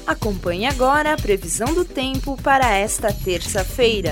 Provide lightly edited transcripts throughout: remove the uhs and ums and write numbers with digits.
Acompanhe agora a previsão do tempo para esta terça-feira.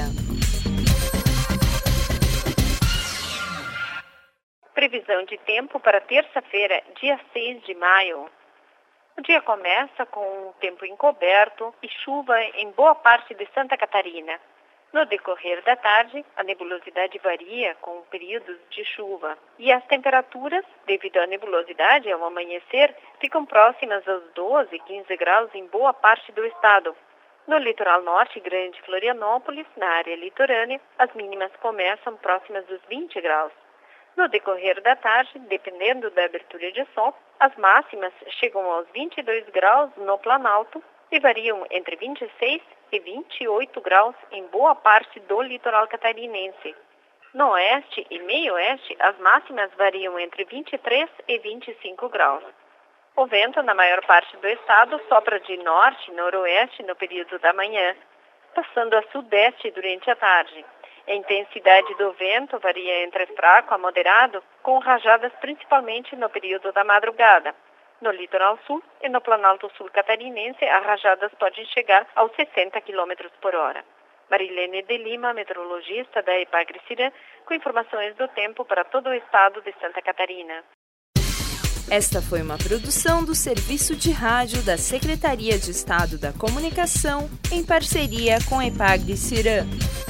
Previsão de tempo para terça-feira, dia 6 de maio. O dia começa com um tempo encoberto e chuva em boa parte de Santa Catarina. No decorrer da tarde, a nebulosidade varia com períodos de chuva e as temperaturas, devido à nebulosidade ao amanhecer, ficam próximas aos 12, 15 graus em boa parte do estado. No litoral norte, Grande Florianópolis, na área litorânea, as mínimas começam próximas dos 20 graus. No decorrer da tarde, dependendo da abertura de sol, as máximas chegam aos 22 graus no Planalto e variam entre 26 e 28 graus em boa parte do litoral catarinense. No oeste e meio-oeste, as máximas variam entre 23 e 25 graus. O vento, na maior parte do estado, sopra de norte e noroeste no período da manhã, passando a sudeste durante a tarde. A intensidade do vento varia entre fraco a moderado, com rajadas principalmente no período da madrugada. No litoral sul e no Planalto Sul catarinense, as rajadas podem chegar aos 60 km por hora. Marilene de Lima, meteorologista da Epagre-Cirã, com informações do tempo para todo o estado de Santa Catarina. Esta foi uma produção do Serviço de Rádio da Secretaria de Estado da Comunicação, em parceria com a Epagre-Cirã.